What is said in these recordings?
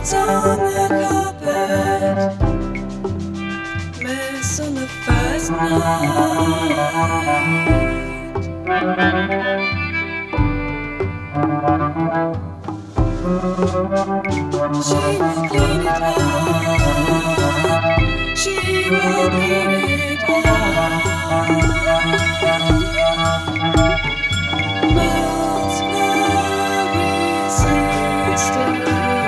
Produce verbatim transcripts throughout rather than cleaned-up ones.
on the carpet, mess on the first night. She will clean it up, she will clean it up. Melts the resistance.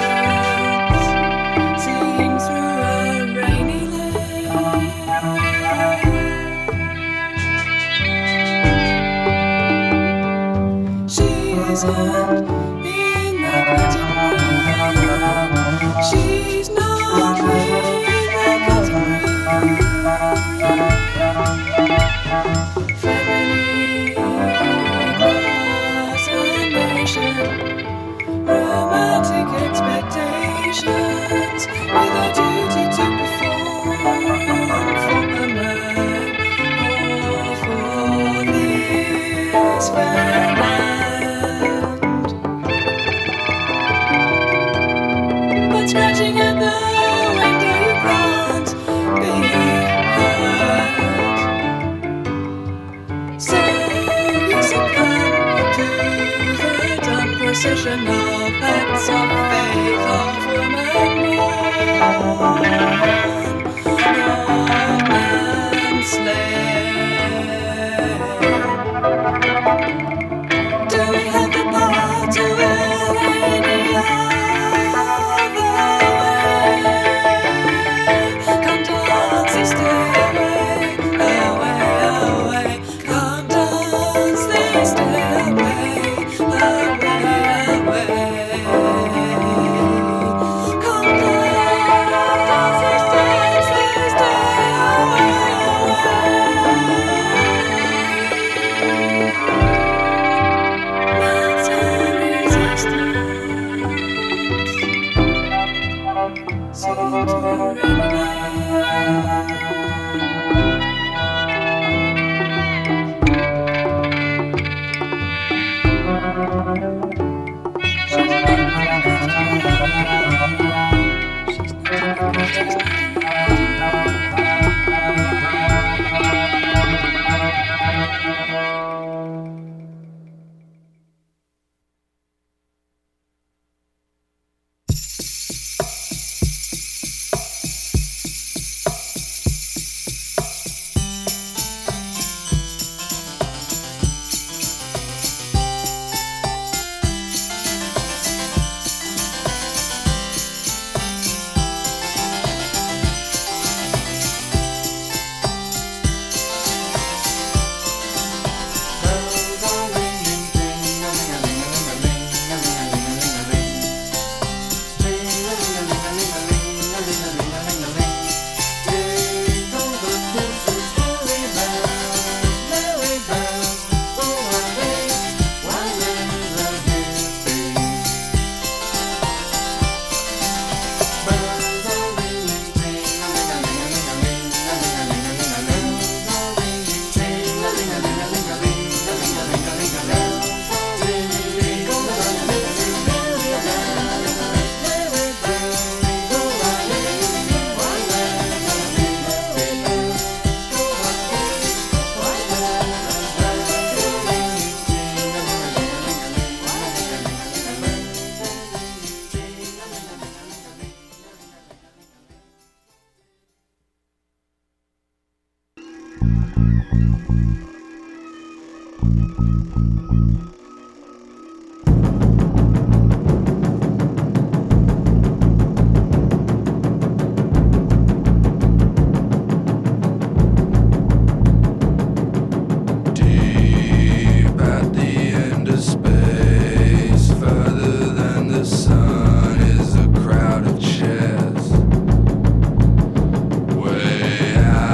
Isn't in the cutting room. She's not in the cutting room. Family fascination, romantic expectations, with a duty to perform for a man or for this family. Scratching at the window, you can't be heard. So you succumb to the dumb procession of acts of faith of woman born, of man slain. Do we have the power to will any other?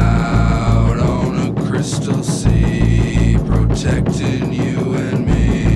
Crystal sea protecting you and me.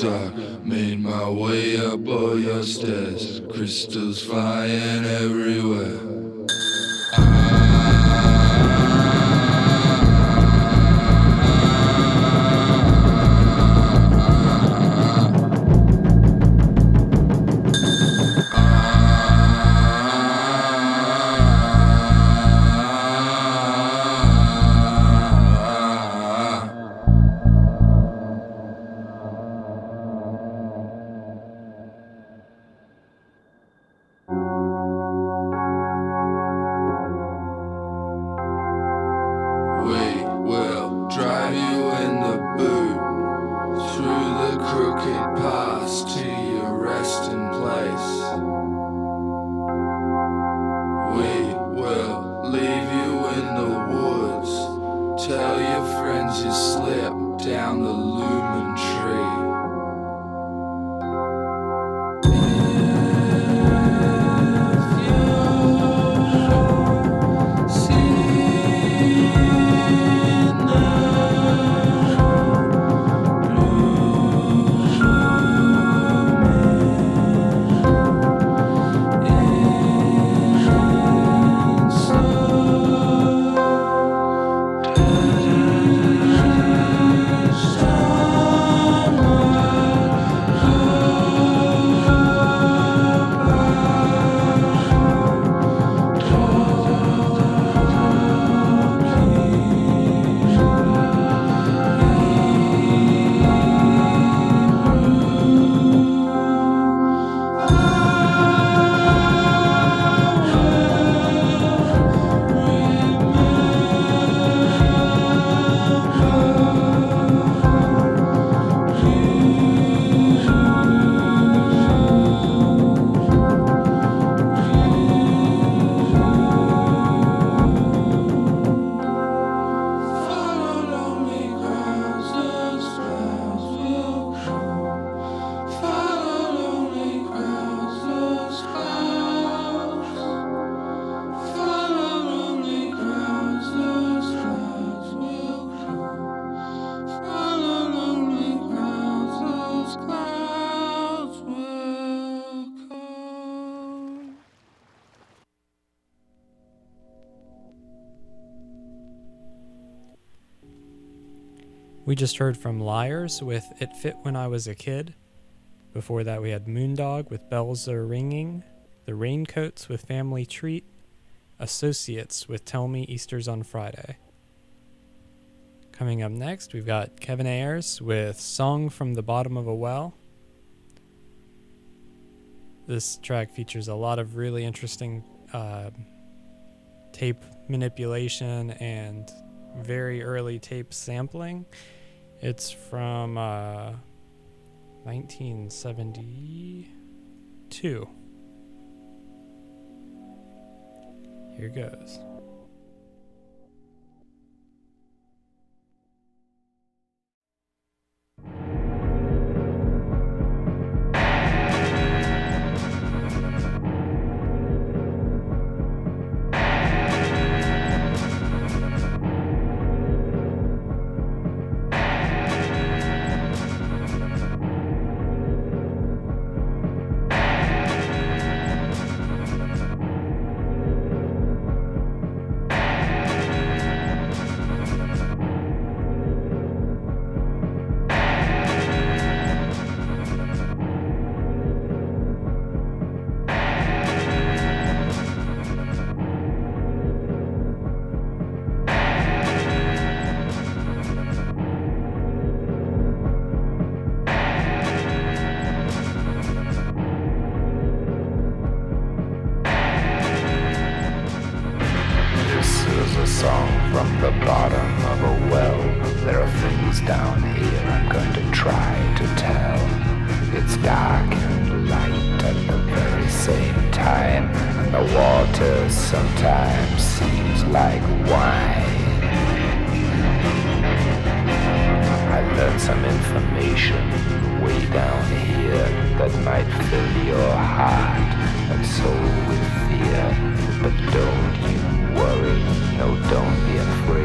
dark, made my way up all your stairs, crystals flying everywhere. We just heard from Liars with It Fit When I Was a Kid. Before that we had Moondog with Bells Are Ringing, The Raincoats with Family Treat, Associates with Tell Me Easter's on Friday. Coming up next, we've got Kevin Ayers with Song from the Bottom of a Well. This track features a lot of really interesting uh, tape manipulation and very early tape sampling. It's from uh, nineteen seventy-two. Here goes.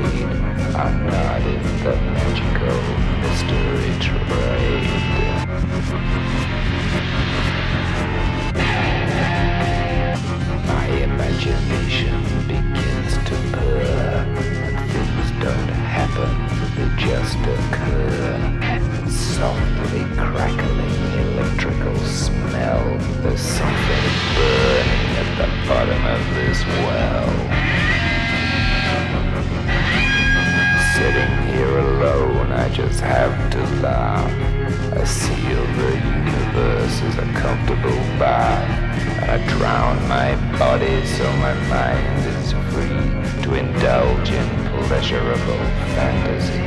I'm not in the magical mystery trade. to indulge in pleasurable fantasy.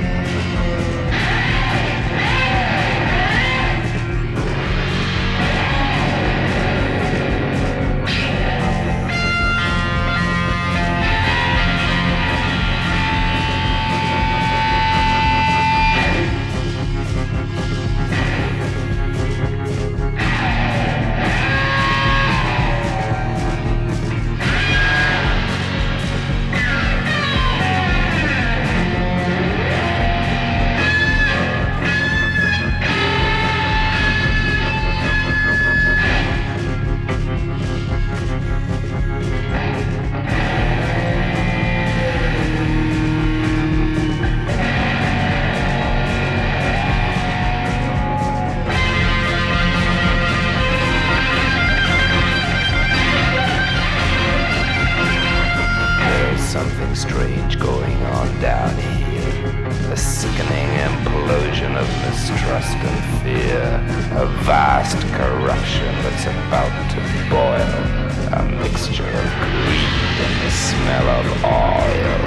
Something strange going on down here. A sickening implosion of mistrust and fear. A vast corruption that's about to boil. A mixture of greed and the smell of oil.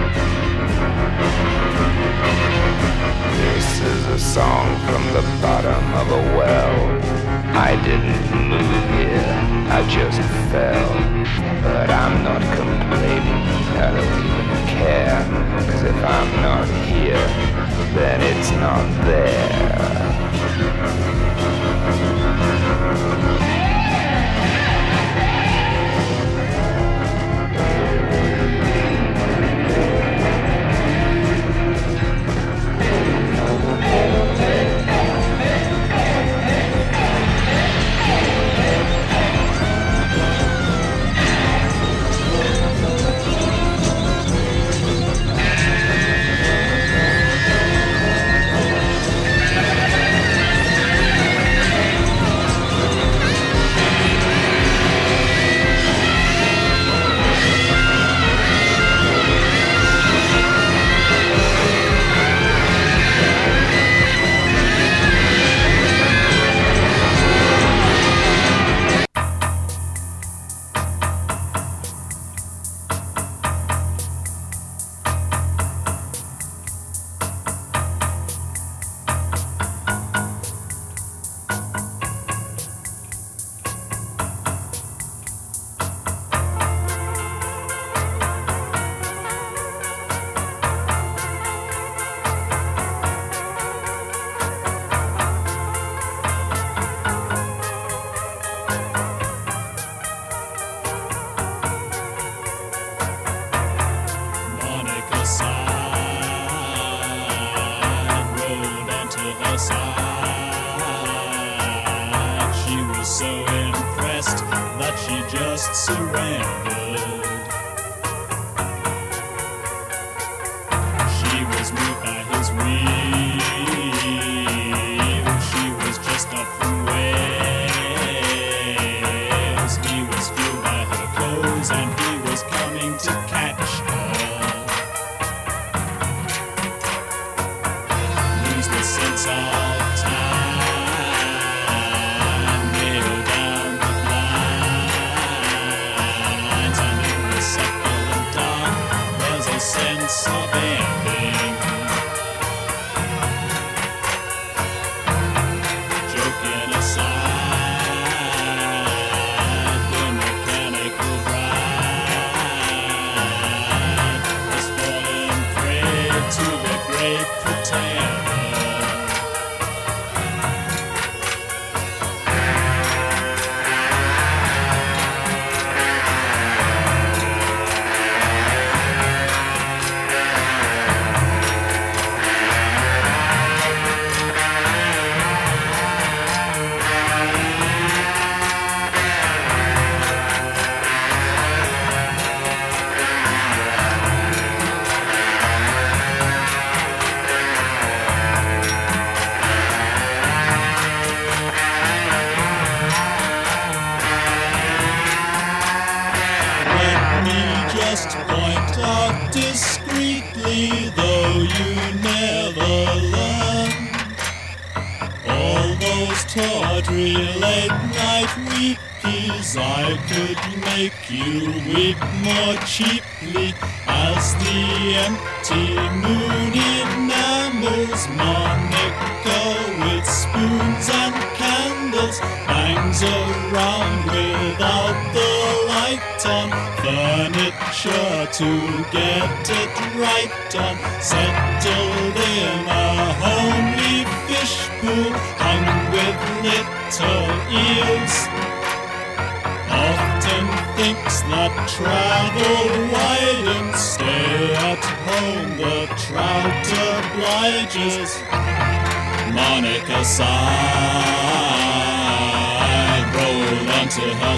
This is a song from the bottom of a well. I didn't move here, I just fell. But I'm not complaining, I don't even care. Cause if I'm not here, then it's not there. tawdry late-night weepies, I could make you weep more cheaply. As the empty moon enamels Monica with spoons and candles, bangs around without the light on, furniture to get it right on, settled in a homely fish pool hung with little eels. Often thinks that travel wide and stay at home, the trout obliges. Monica sighed, rolled onto her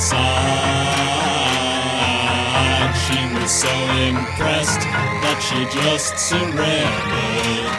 side. She was so impressed that she just surrendered.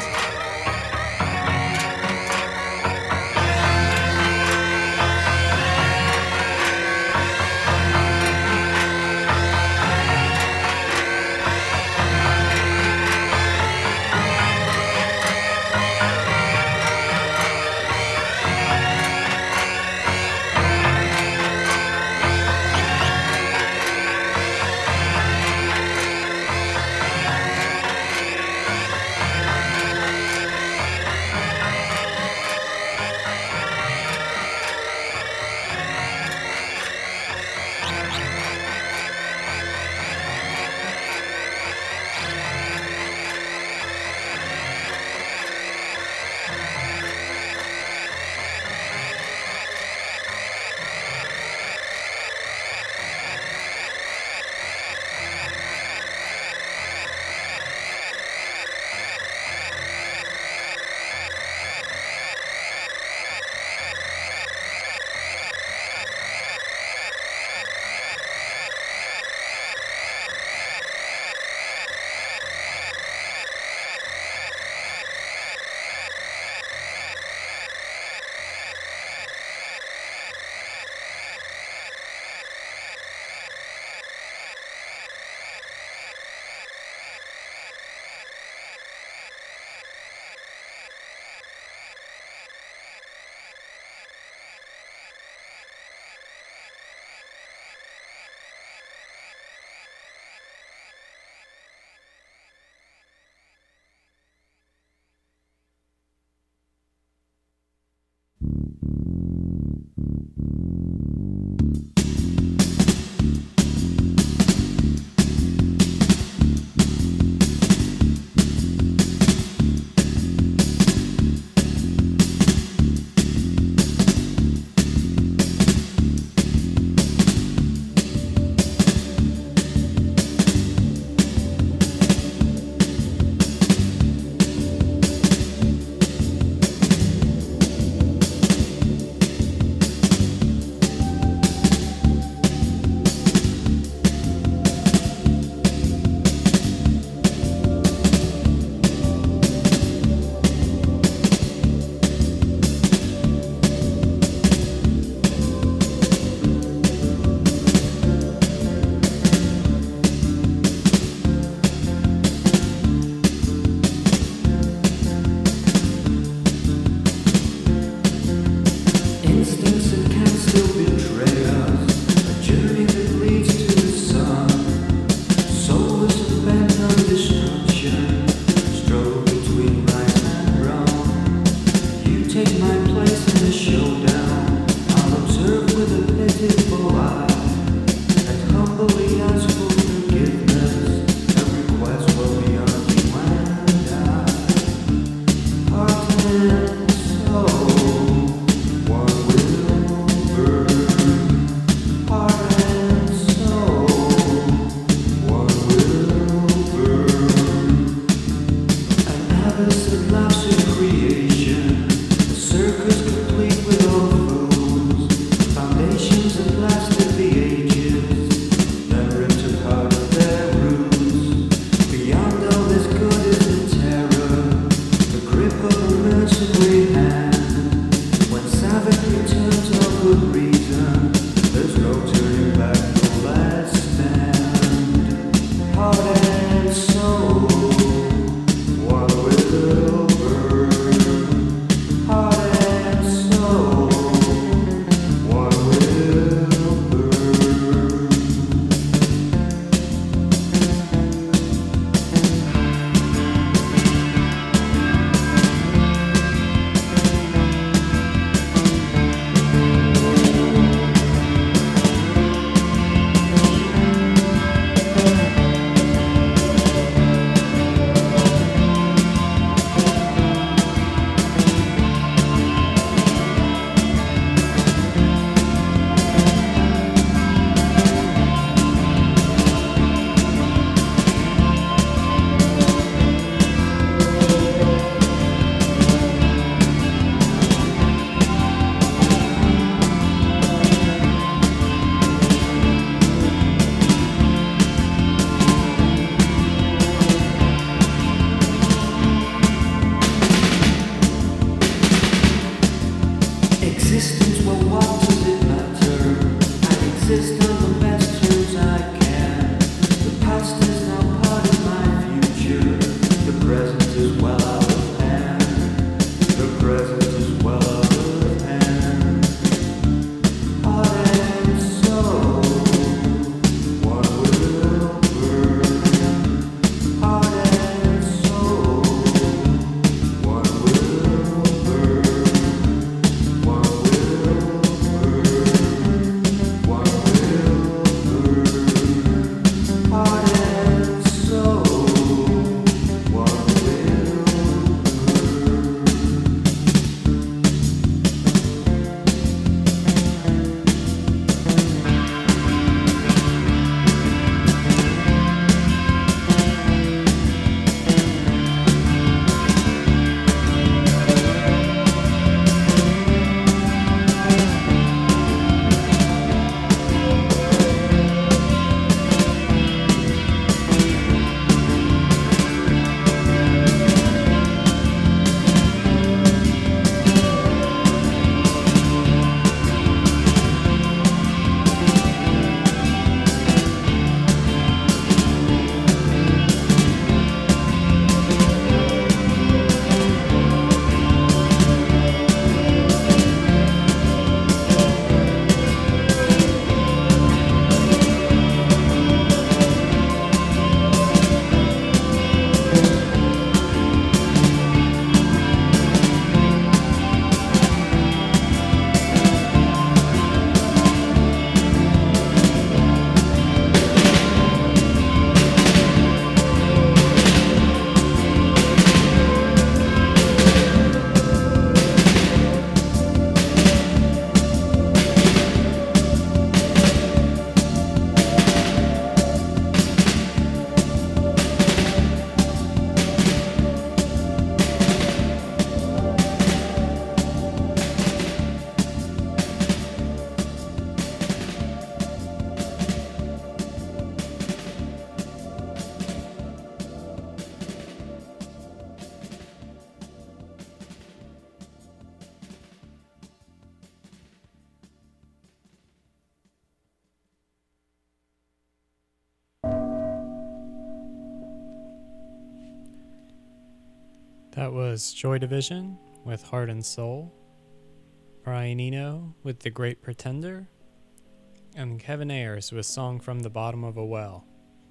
That was Joy Division with Heart and Soul, Brian Eno with The Great Pretender, and Kevin Ayers with Song from the Bottom of a Well.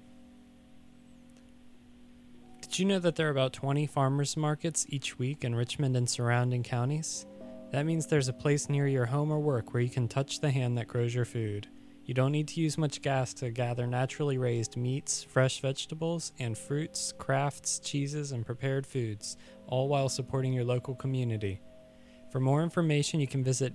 Did you know that there are about twenty farmers markets each week in Richmond and surrounding counties? That means there's a place near your home or work where you can touch the hand that grows your food. You don't need to use much gas to gather naturally raised meats, fresh vegetables, and fruits, crafts, cheeses, and prepared foods, all while supporting your local community. For more information, you can visit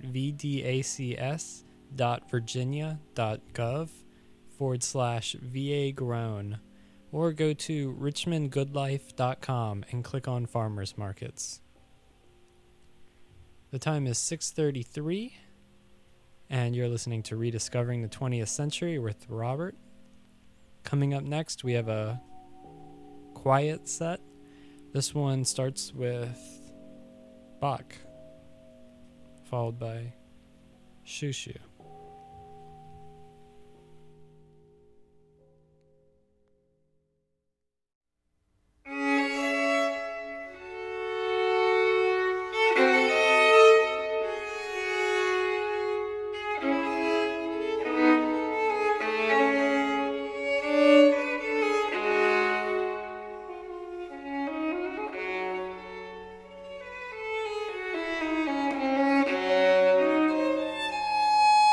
vdacs.virginia.gov forward slash VA grown, or go to richmond good life dot com and click on Farmers Markets. The time is six thirty-three, and you're listening to Rediscovering the twentieth Century with Robert. Coming up next, we have a quiet set. This one starts with Bach, followed by Shushu. Thank you.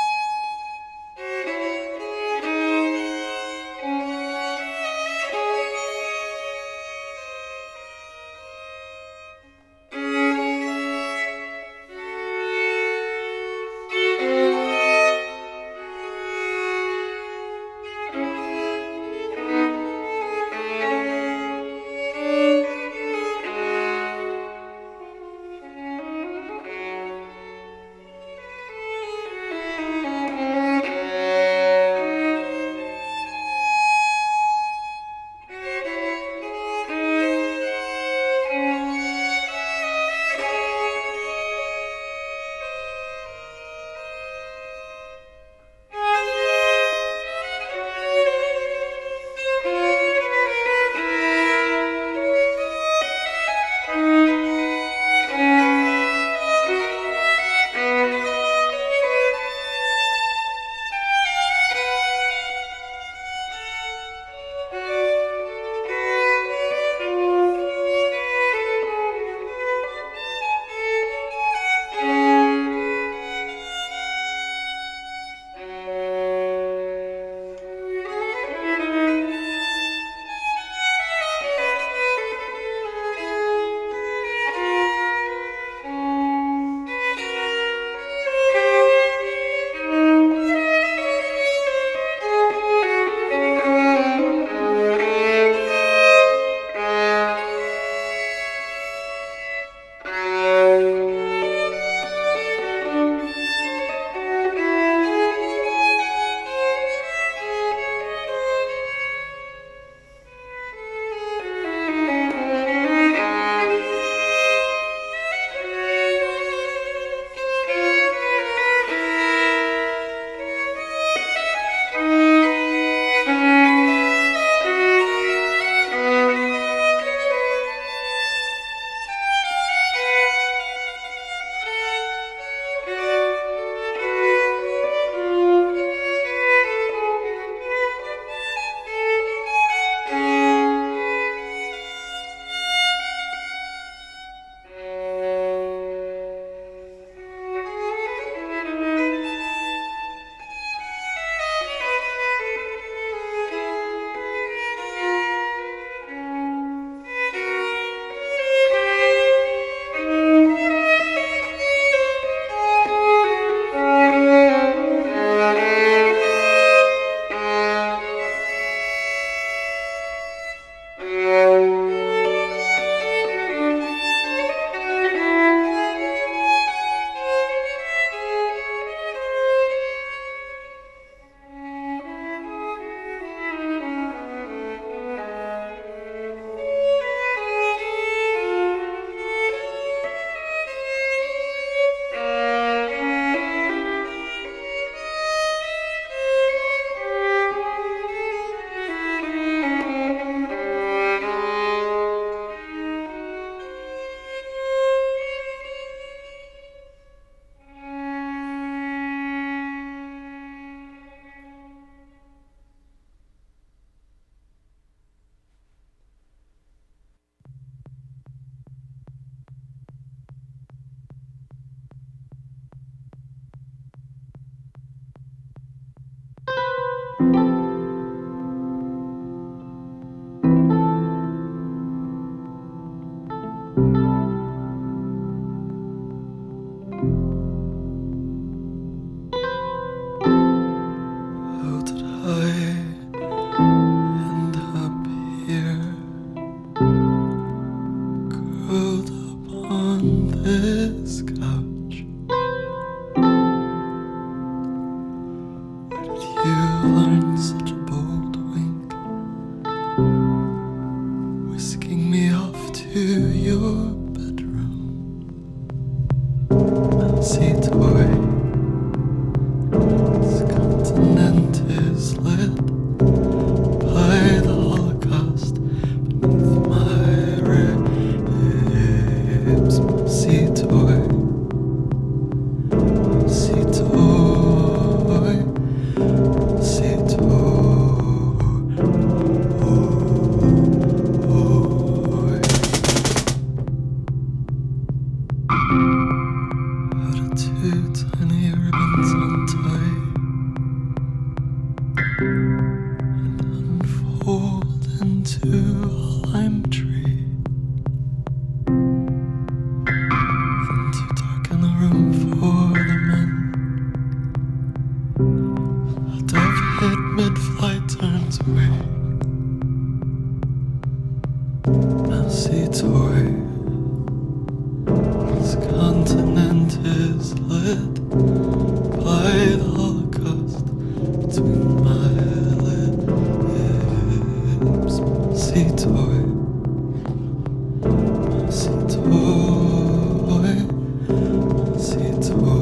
into your bedroom. Mousy toy, this continent is lit by the Holocaust beneath my ribs. Mousy toy, mousy toy, mousy toy. Two tiny ribbons untie and unfold into a lime tree, then to darken the room for the men. A dove hit mid-flight turns away. Mousy toy, this continent is lit by the Holocaust between my lips. Mousy toy, mousy toy, mousy toy.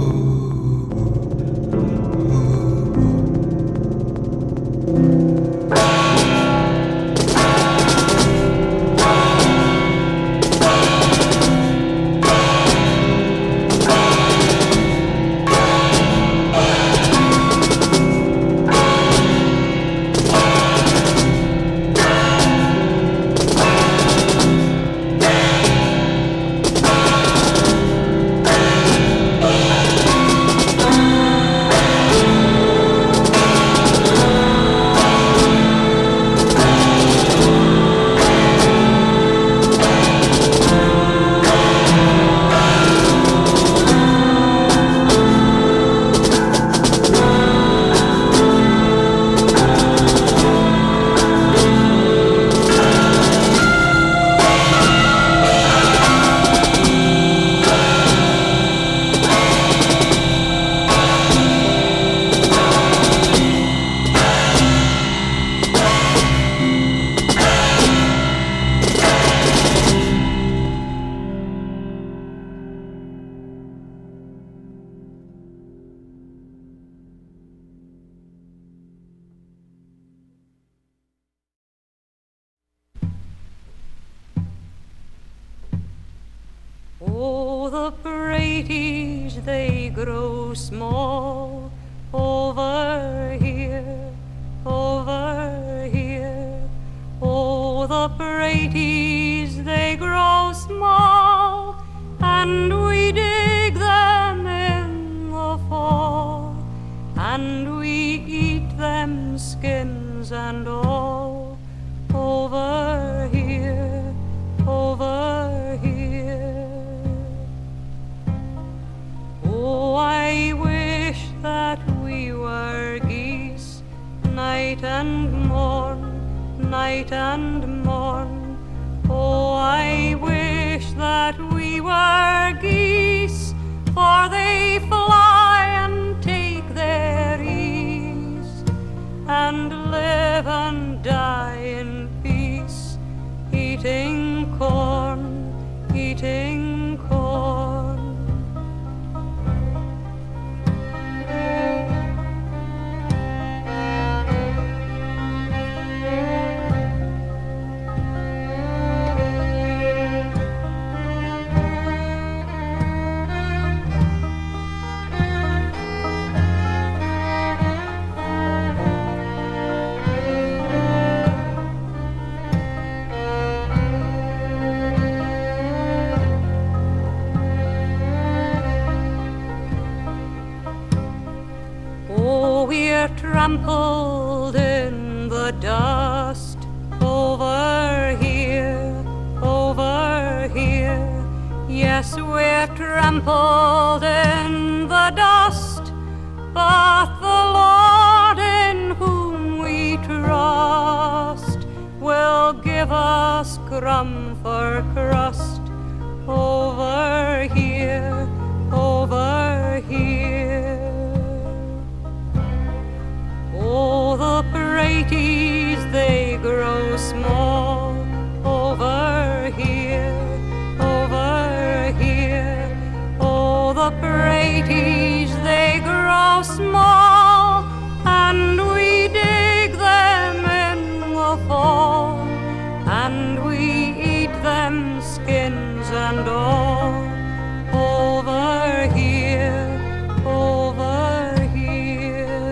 Oh, the praties, they grow small over here, over here. Oh, the praties, they grow small, and we dig them in the fall, and we eat them skins and all. Over here, over here. Oh, I wish that we were geese, night and morn, night and morn. Oh, I wish that we were geese, for they fly and take their ease, and live and die in peace, eating corn, eating corn. Trampled in the dust over here, over here. Yes, we're trampled in the dust, but the Lord in whom we trust will give us crumb for crust. Over here, over here. Oh, the praties, they grow small over here, praties, they grow small, and we dig them in the fall, and we eat them skins and all. Over here, over here.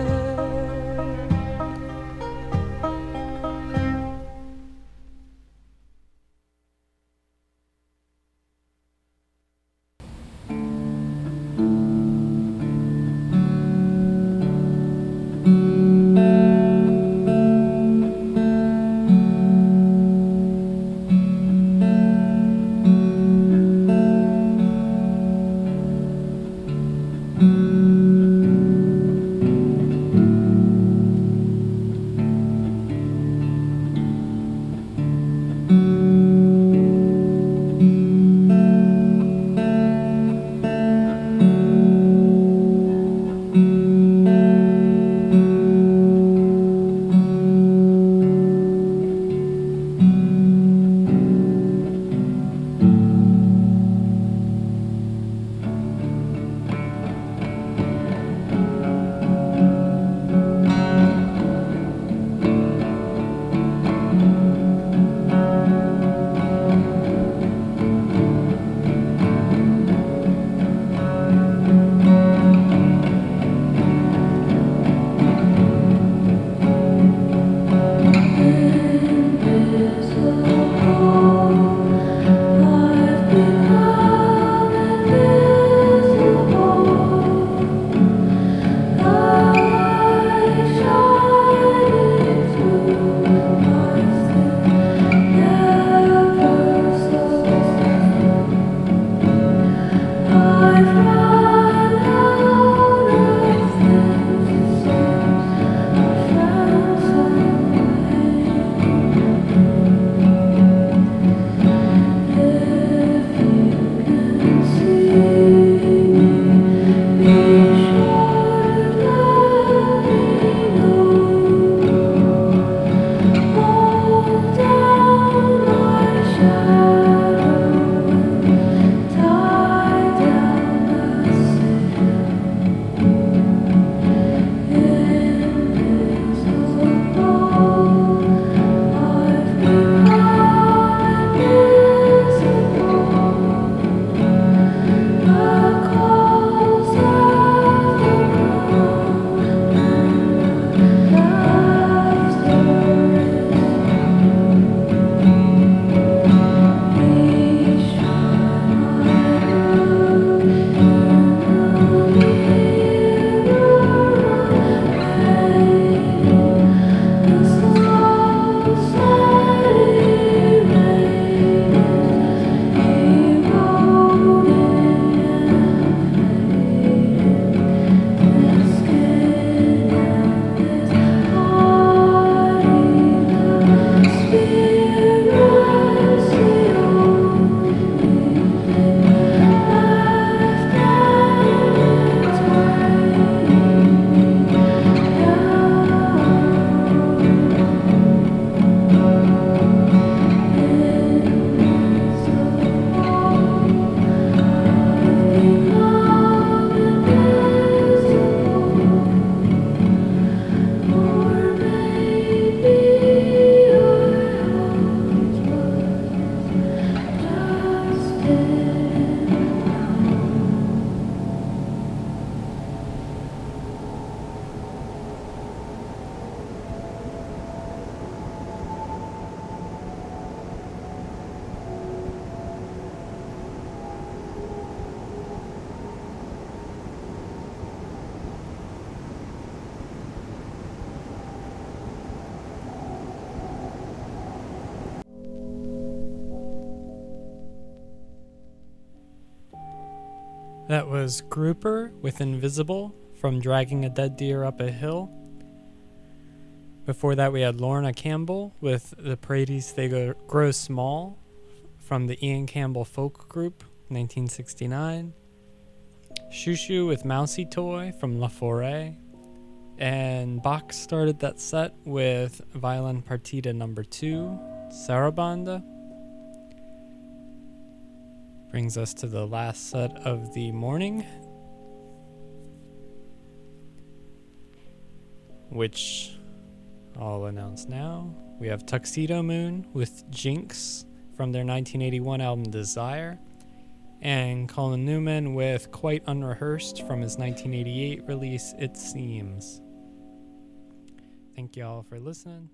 That was Grouper with Invisible from Dragging a Dead Deer Up a Hill. Before that, we had Lorna Campbell with The Praties They Go- Grow Small from the Ian Campbell Folk Group, nineteen sixty-nine. Shushu with Mousy Toy from La Forêt. And Bach started that set with Violin Partita number two, Sarabanda. Brings us to the last set of the morning. which I'll announce now. We have Tuxedo Moon with Jinx from their nineteen eighty-one album Desire, and Colin Newman with Quite Unrehearsed from his nineteen eighty-eight release It Seems. Thank you all for listening.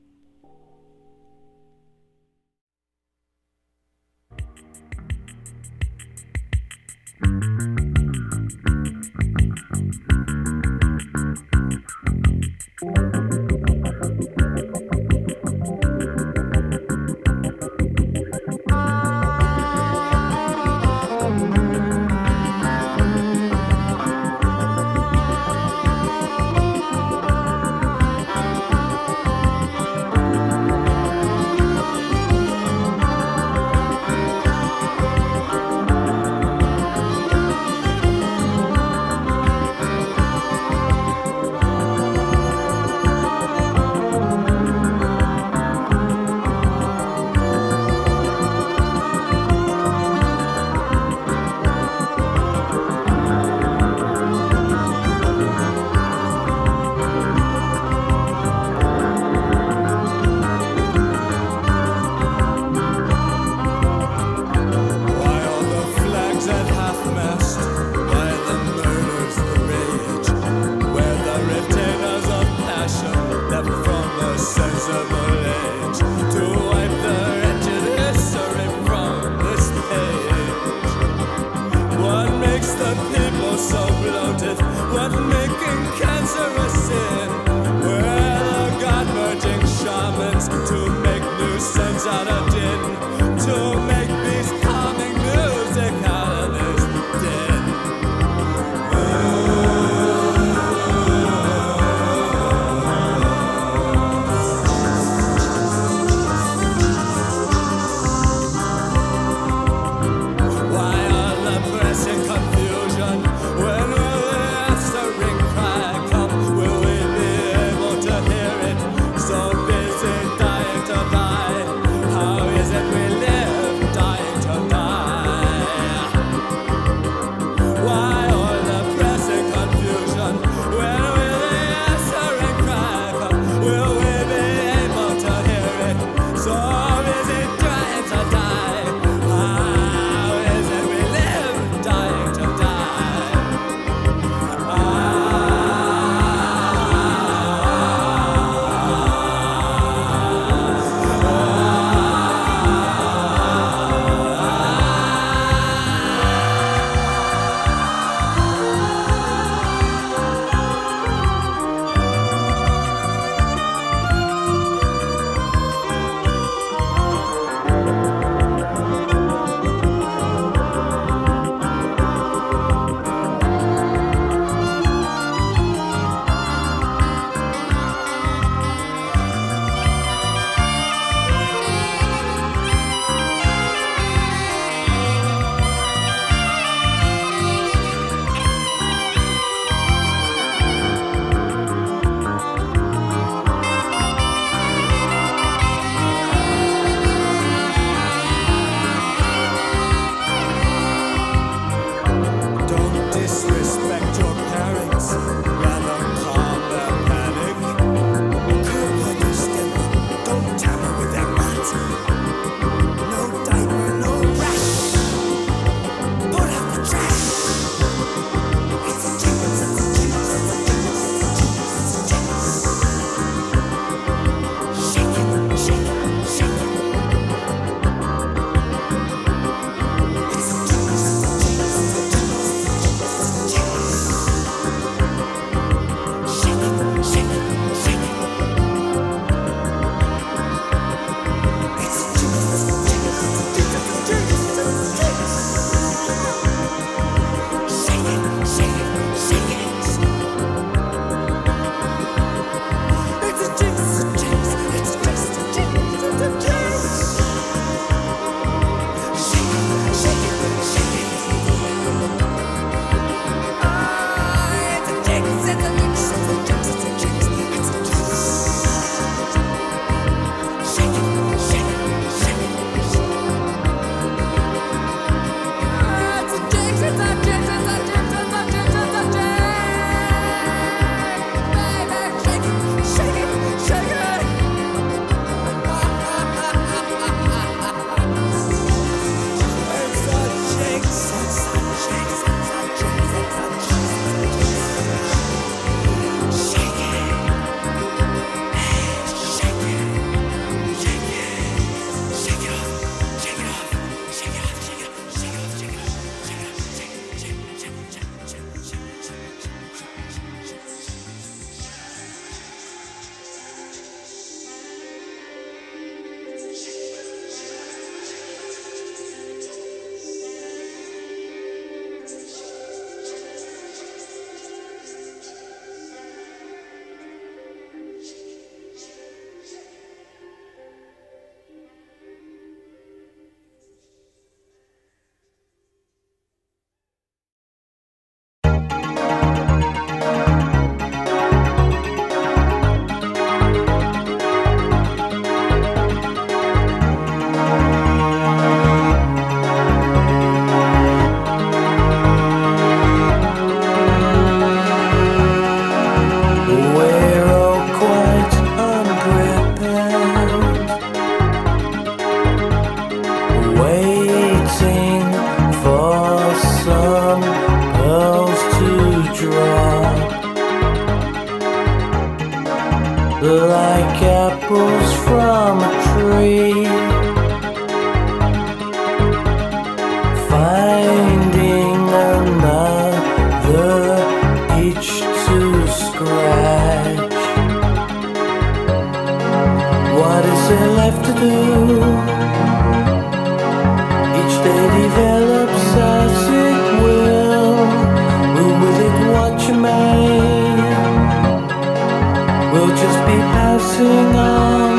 day develops as it will, we'll with it what you may. We'll just be passing on.